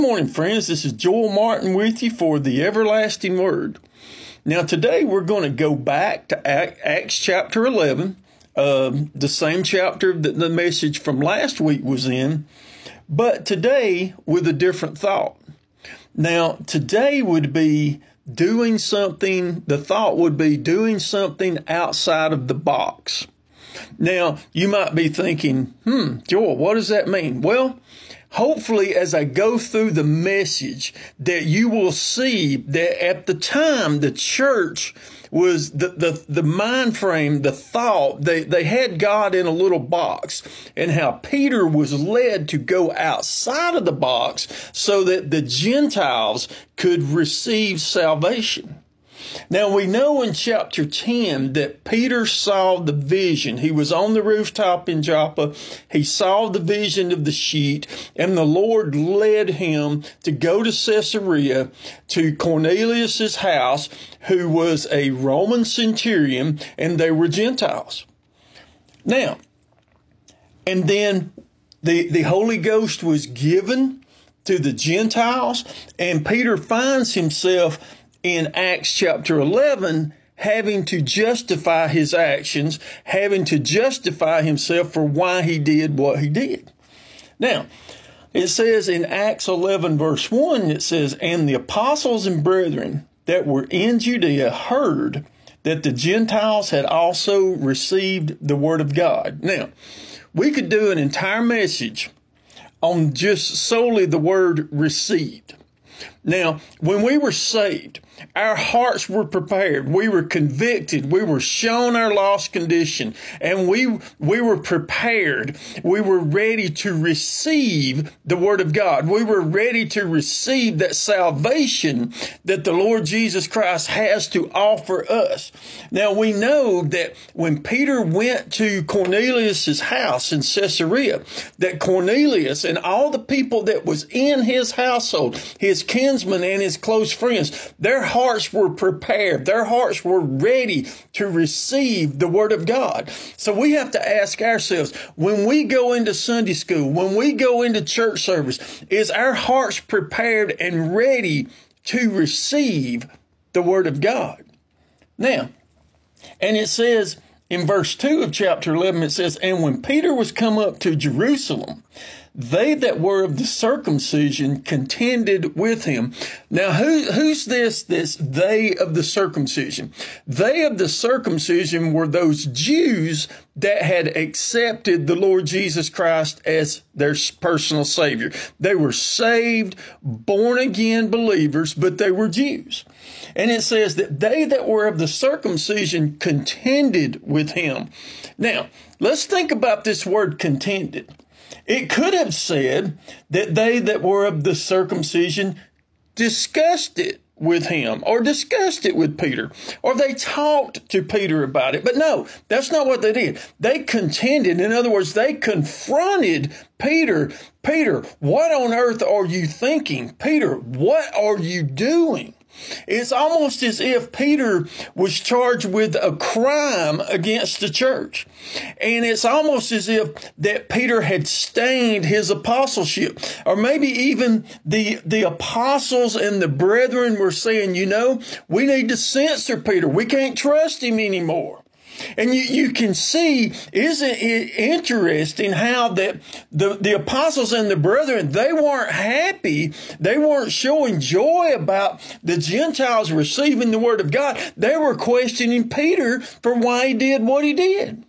Good morning, friends. This is Joel Martin with you for the Everlasting Word. Now, today we're going to go back to Acts chapter 11, the same chapter that the message from last week was in, but today with a different thought. Now, today would be doing something, the thought would be doing something outside of the box. Now, you might be thinking, Joel, what does that mean? Well, hopefully, as I go through the message, that you will see that at the time the church was the mind frame, the thought, they had God in a little box, and how Peter was led to go outside of the box so that the Gentiles could receive salvation. Now, we know in chapter 10 that Peter saw the vision. He was on the rooftop in Joppa. He saw the vision of the sheet, and the Lord led him to go to Caesarea to Cornelius's house, who was a Roman centurion, and they were Gentiles. Now, and then the Holy Ghost was given to the Gentiles, and Peter finds himself in Acts chapter 11, having to justify his actions, having to justify himself for why he did what he did. Now, it says in Acts 11 verse 1, it says, "And the apostles and brethren that were in Judea heard that the Gentiles had also received the word of God." Now, we could do an entire message on just solely the word received. Now, when we were saved, our hearts were prepared. We were convicted. We were shown our lost condition, and we were prepared. We were ready to receive the word of God. We were ready to receive that salvation that the Lord Jesus Christ has to offer us. Now, we know that when Peter went to Cornelius's house in Caesarea, that Cornelius and all the people that was in his household, his kinsmen and his close friends, their hearts were prepared. Their hearts were ready to receive the word of God. So we have to ask ourselves, when we go into Sunday school, when we go into church service, is our hearts prepared and ready to receive the word of God? Now, and it says in verse 2 of chapter 11, it says, "And when Peter was come up to Jerusalem, they that were of the circumcision contended with him." Now, who's this they of the circumcision? They of the circumcision were those Jews that had accepted the Lord Jesus Christ as their personal Savior. They were saved, born again believers, but they were Jews. And it says that they that were of the circumcision contended with him. Now, let's think about this word contended. It could have said that they that were of the circumcision discussed it with him, or discussed it with Peter, or they talked to Peter about it. But no, that's not what they did. They contended. In other words, they confronted Peter. "Peter, what on earth are you thinking? Peter, what are you doing?" It's almost as if Peter was charged with a crime against the church. And it's almost as if that Peter had stained his apostleship. Or maybe even the apostles and the brethren were saying, we need to censor Peter. We can't trust him anymore. And you can see, isn't it interesting how that the apostles and the brethren, they weren't happy. They weren't showing joy about the Gentiles receiving the word of God. They were questioning Peter for why he did what he did.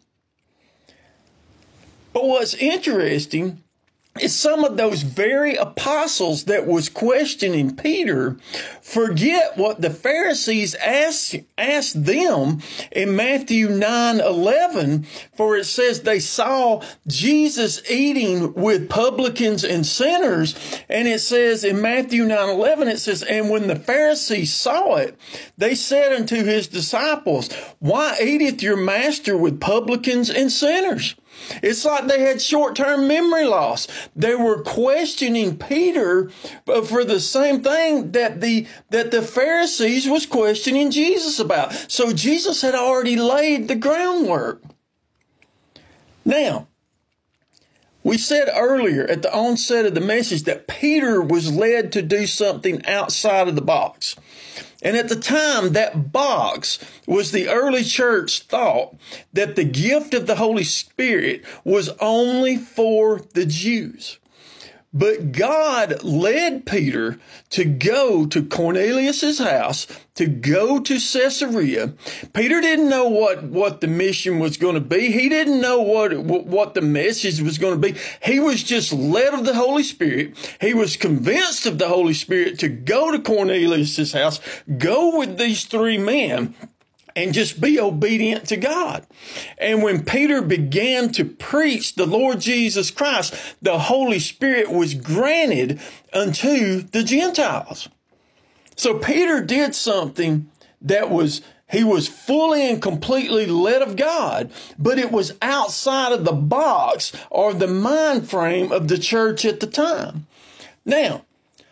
But what's interesting is some of those very apostles that was questioning Peter forget what the Pharisees asked them in Matthew 9:11, for it says they saw Jesus eating with publicans and sinners. And it says in Matthew 9:11, it says, "And when the Pharisees saw it, they said unto his disciples, Why eateth your master with publicans and sinners?" It's like they had short-term memory loss. They were questioning Peter for the same thing that the Pharisees was questioning Jesus about. So Jesus had already laid the groundwork. Now, We said earlier at the onset of the message that Peter was led to do something outside of the box. And at the time, that box was the early church thought that the gift of the Holy Spirit was only for the Jews. But God led Peter to go to Cornelius's house, to go to Caesarea. Peter didn't know what the mission was going to be. He didn't know what the message was going to be. He was just led of the Holy Spirit. He was convinced of the Holy Spirit to go to Cornelius's house, go with these three men, and just be obedient to God. And when Peter began to preach the Lord Jesus Christ, the Holy Spirit was granted unto the Gentiles. So Peter did something that he was fully and completely led of God, but it was outside of the box or the mind frame of the church at the time. Now,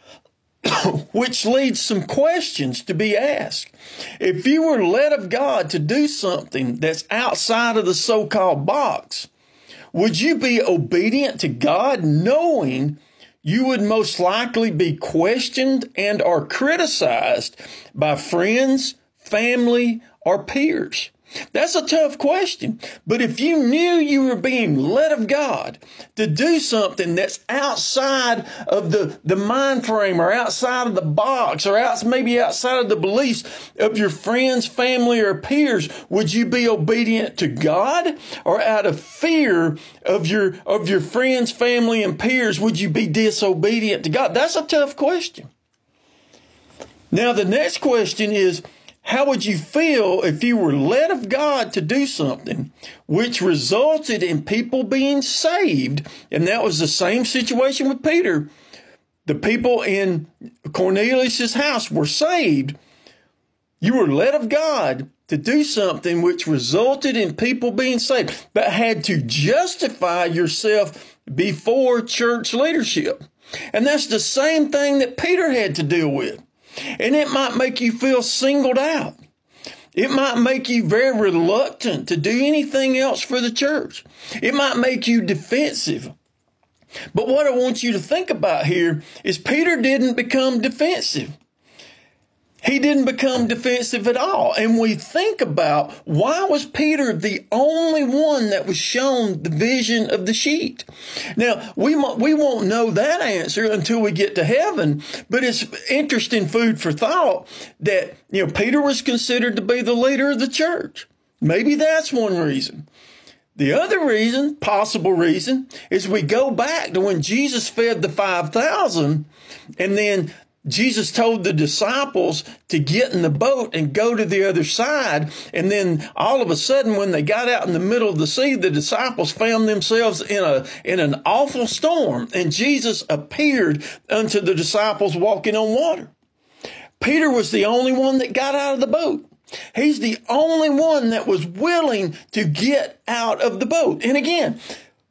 which leads some questions to be asked. If you were led of God to do something that's outside of the so-called box, would you be obedient to God knowing you would most likely be questioned and or criticized by friends, family, or peers? That's a tough question. But if you knew you were being led of God to do something that's outside of the mind frame or outside of the box or maybe outside of the beliefs of your friends, family, or peers, would you be obedient to God? Or out of fear of your friends, family, and peers, would you be disobedient to God? That's a tough question. Now, the next question is, how would you feel if you were led of God to do something which resulted in people being saved? And that was the same situation with Peter. The people in Cornelius' house were saved. You were led of God to do something which resulted in people being saved, but had to justify yourself before church leadership. And that's the same thing that Peter had to deal with. And it might make you feel singled out. It might make you very reluctant to do anything else for the church. It might make you defensive. But what I want you to think about here is Peter didn't become defensive. He didn't become defensive at all. And we think about, why was Peter the only one that was shown the vision of the sheet? Now, we won't know that answer until we get to heaven, but it's interesting food for thought that, Peter was considered to be the leader of the church. Maybe that's one reason. The other reason, possible reason, is we go back to when Jesus fed the 5,000, and then Jesus told the disciples to get in the boat and go to the other side. And then all of a sudden, when they got out in the middle of the sea, the disciples found themselves in an awful storm. And Jesus appeared unto the disciples walking on water. Peter was the only one that got out of the boat. He's the only one that was willing to get out of the boat. And again,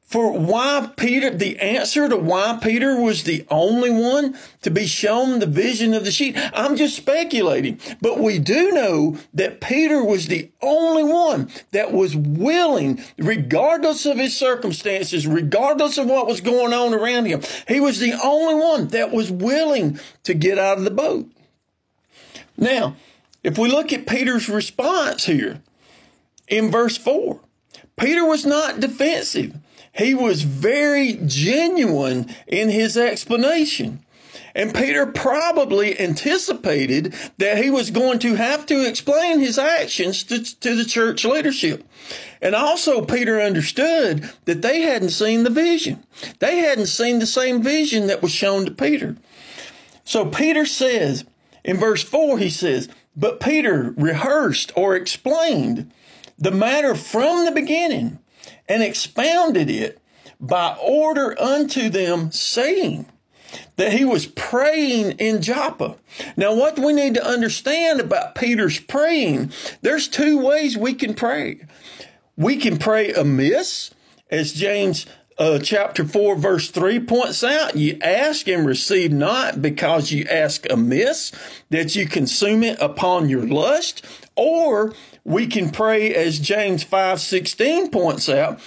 the answer to why Peter was the only one to be shown the vision of the sheet, I'm just speculating. But we do know that Peter was the only one that was willing, regardless of his circumstances, regardless of what was going on around him, he was the only one that was willing to get out of the boat. Now, if we look at Peter's response here in verse 4, Peter was not defensive. He was very genuine in his explanation. And Peter probably anticipated that he was going to have to explain his actions to the church leadership. And also Peter understood that they hadn't seen the vision. They hadn't seen the same vision that was shown to Peter. So Peter says, in verse 4, he says, "But Peter rehearsed or explained the matter from the beginning, and expounded it by order unto them, saying," that he was praying in Joppa. Now, what we need to understand about Peter's praying, there's two ways we can pray. We can pray amiss, as James chapter 4, verse 3 points out. You ask and receive not because you ask amiss, that you consume it upon your lust. Or we can pray, as James 5:16 points out,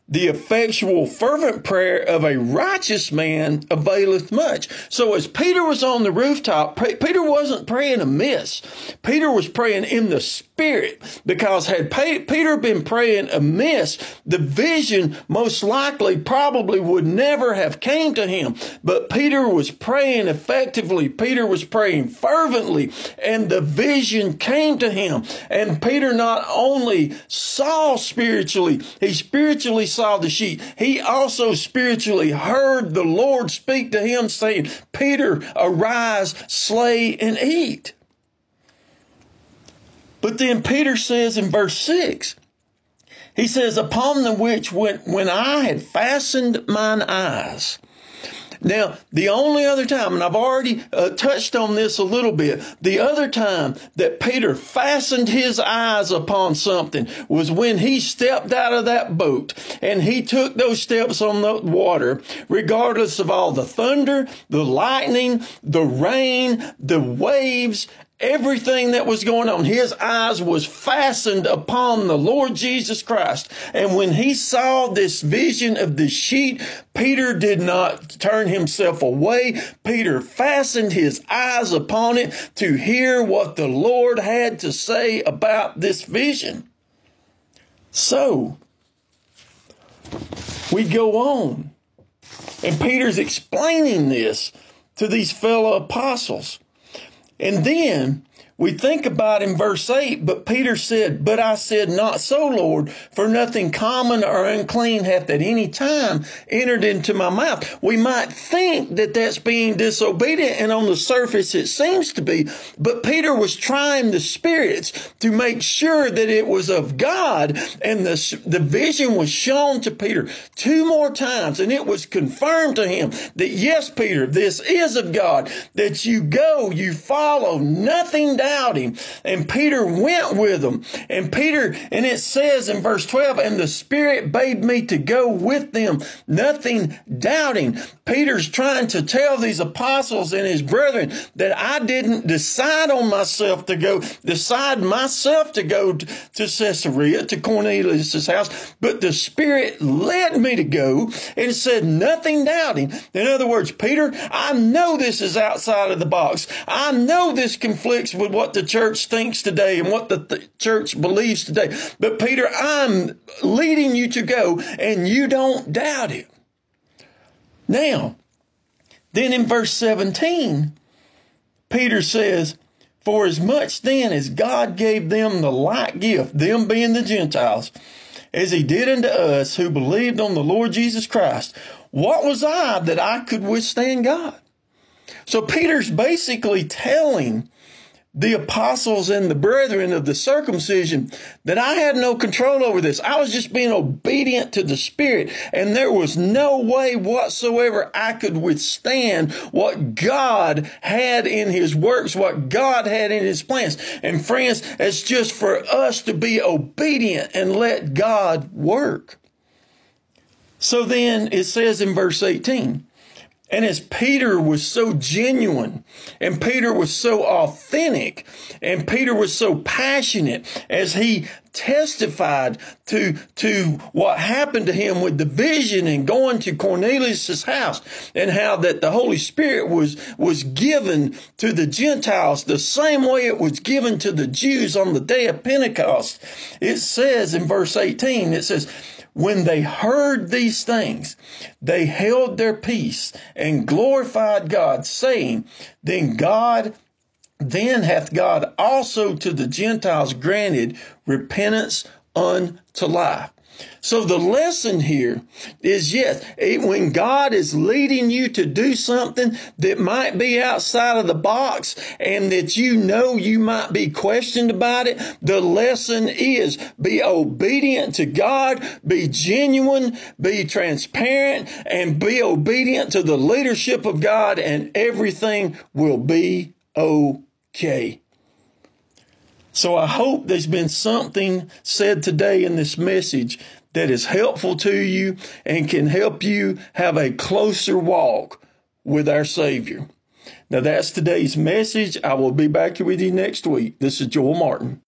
the effectual fervent prayer of a righteous man availeth much. So as Peter was on the rooftop, Peter wasn't praying amiss. Peter was praying in the Spirit, because had Peter been praying amiss, the vision most likely probably would never have came to him. But Peter was praying effectively. Peter was praying fervently, and the vision came to him. And Peter not only saw spiritually, he spiritually saw the sheep. He also spiritually heard the Lord speak to him saying, Peter, arise, slay, and eat. But then Peter says in verse 6, he says, upon the which when I had fastened mine eyes. Now, the only other time, and I've already touched on this a little bit, the other time that Peter fastened his eyes upon something was when he stepped out of that boat and he took those steps on the water, regardless of all the thunder, the lightning, the rain, the waves, everything that was going on. His eyes was fastened upon the Lord Jesus Christ. And when he saw this vision of the sheep, Peter did not turn himself away. Peter fastened his eyes upon it to hear what the Lord had to say about this vision. So, we go on. And Peter's explaining this to these fellow apostles. And then we think about in verse 8, but Peter said, but I said, not so, Lord, for nothing common or unclean hath at any time entered into my mouth. We might think that that's being disobedient, and on the surface it seems to be, but Peter was trying the spirits to make sure that it was of God, and the vision was shown to Peter 2 more times, and it was confirmed to him that, yes, Peter, this is of God, that you go, you follow, nothing doubting. And Peter went with them. And it says in verse 12, and the Spirit bade me to go with them, nothing doubting. Peter's trying to tell these apostles and his brethren that I didn't decide myself to go to Caesarea, to Cornelius' house, but the Spirit led me to go, and said nothing doubting. In other words, Peter, I know this is outside of the box. I know this conflicts with what the church thinks today and what the church believes today. But Peter, I'm leading you to go, and you don't doubt it. Now, then in verse 17, Peter says, for as much then as God gave them the like gift, them being the Gentiles, as he did unto us who believed on the Lord Jesus Christ, what was I that I could withstand God? So Peter's basically telling the apostles and the brethren of the circumcision that I had no control over this. I was just being obedient to the Spirit, and there was no way whatsoever I could withstand what God had in his works, what God had in his plans. And friends, it's just for us to be obedient and let God work. So then it says in verse 18, and as Peter was so genuine, and Peter was so authentic, and Peter was so passionate as he testified to what happened to him with the vision and going to Cornelius' house, and how that the Holy Spirit was given to the Gentiles the same way it was given to the Jews on the day of Pentecost. It says in verse 18, it says, when they heard these things, they held their peace and glorified God, saying, then hath God also to the Gentiles granted repentance unto life. So the lesson here is, yes, when God is leading you to do something that might be outside of the box and that you know you might be questioned about it, the lesson is be obedient to God, be genuine, be transparent, and be obedient to the leadership of God, and everything will be okay. So I hope there's been something said today in this message that is helpful to you and can help you have a closer walk with our Savior. Now that's today's message. I will be back with you next week. This is Joel Martin.